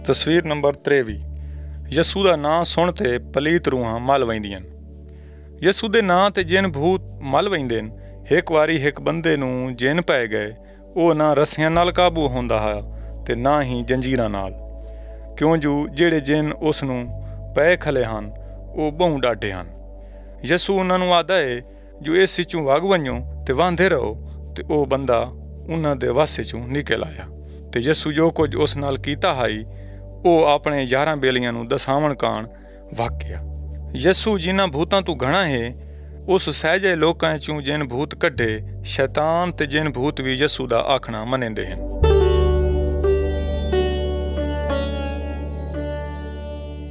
तस्वीर नंबर 23। यसू ਦਾ ਨਾਂ ਸੁਣ ਤੇ ਪਲੀਤ ਰੂਹਾਂ ਮਲ ਵਹਿੰਦੀਆਂ। यसू ਦੇ ਨਾਂ ਤੇ ਜਿਨ ਭੂਤ ਮਲ ਵਹਿੰਦੇ ਨੇ। ਇੱਕ ਵਾਰੀ ਇੱਕ ਬੰਦੇ ਨੂੰ ਜਿਨ ਪੈ ਗਏ। ਉਹ ਨਾ ਰੱਸਿਆਂ ਨਾਲ ਕਾਬੂ ਹੁੰਦਾ ਹੈ ਤੇ ਨਾ ਹੀ ਜੰਜੀਰਾਂ ਨਾਲ, ਕਿਉਂ ਜੋ ਜਿਹੜੇ ਜਿਨ ਉਸ ਨੂੰ ਪੈ ਖਲੇ ਹਨ ਉਹ ਬਹੁ ਡਾਢੇ ਹਨ। यसू ਉਹਨਾਂ ਨੂੰ ਆਖਦਾ ਹੈ ਜੋ ਇਸ ਵਿੱਚੋਂ ਵਗ ਵੰਜੋ ਤੇ ਵਾਂਦੇ ਰਹੋ, ਤੇ ਉਹ ਬੰਦਾ ਉਹਨਾਂ ਦੇ ਵੱਸ ਵਿੱਚੋਂ ਨਿਕਲ ਆਇਆ। ਤੇ यसू ਜੋ ਕੁਝ ਉਸ ਨਾਲ ਕੀਤਾ ਹੈ ਉਹ ਆਪਣੇ 11 ਬੇਲੀਆਂ ਨੂੰ ਦਸਾਵਣ ਕਾਣ ਵਾਕਿਆ। यसू ਜਿਨ੍ਹਾਂ ਭੂਤਾਂ ਤੋਂ ਘਣਾ ਹੈ ਉਸ ਸਹਿਜੇ ਲੋਕਾਂ ਚੋਂ ਜਿਨ ਭੂਤ ਕੱਢੇ, ਸ਼ੈਤਾਨ ਤੇ ਜਿਨ ਭੂਤ ਵੀ यसू ਦਾ ਆਖਣਾ ਮੰਨਦੇ ਹਨ।